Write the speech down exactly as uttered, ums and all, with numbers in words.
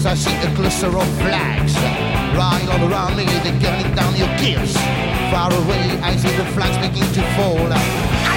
I see a cluster of flags. Right all around me, they're gunning down your gears. Far away, I see the flags begin to fall.